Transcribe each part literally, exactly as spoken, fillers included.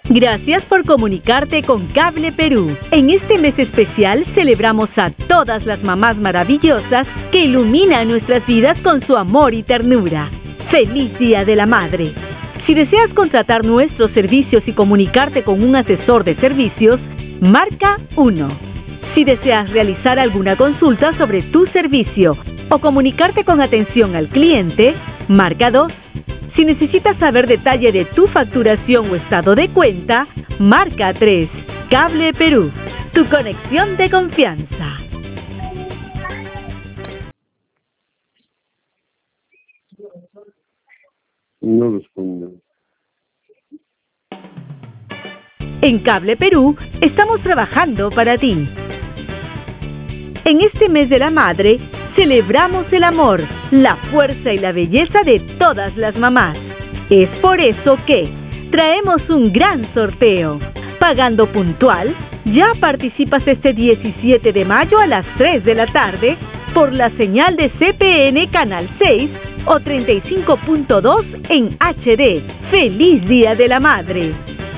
Gracias por comunicarte con Cable Perú. En este mes especial celebramos a todas las mamás maravillosas que iluminan nuestras vidas con su amor y ternura. ¡Feliz Día de la Madre! Si deseas contratar nuestros servicios y comunicarte con un asesor de servicios, marca uno. Si deseas realizar alguna consulta sobre tu servicio o comunicarte con atención al cliente, marca dos. Si necesitas saber detalle de tu facturación o estado de cuenta, marca tres. Cable Perú, tu conexión de confianza. No responde. En Cable Perú estamos trabajando para ti. En este mes de la madre, celebramos el amor, la fuerza y la belleza de todas las mamás. Es por eso que traemos un gran sorteo. Pagando puntual, ya participas este diecisiete de mayo a las tres de la tarde por la señal de C P N Canal seis o treinta y cinco punto dos en H D. ¡Feliz Día de la Madre!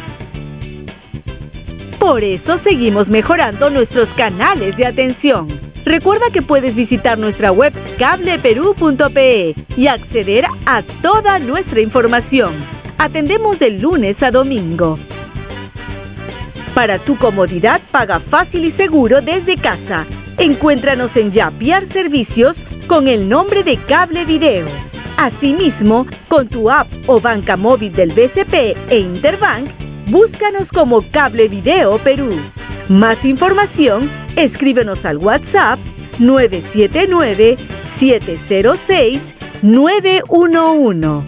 Por eso seguimos mejorando nuestros canales de atención. Recuerda que puedes visitar nuestra web cable perú punto pe y acceder a toda nuestra información. Atendemos de lunes a domingo. Para tu comodidad, paga fácil y seguro desde casa. Encuéntranos en Yapiar Servicios con el nombre de Cable Video. Asimismo, con tu app o banca móvil del B C P e Interbank, búscanos como Cable Video Perú. Más información, escríbenos al WhatsApp nueve siete nueve, siete cero seis, nueve uno uno.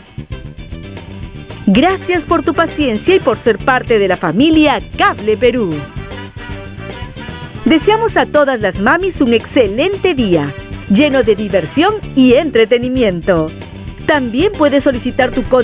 Gracias por tu paciencia y por ser parte de la familia Cable Perú. Deseamos a todas las mamis un excelente día, lleno de diversión y entretenimiento. También puedes solicitar tu código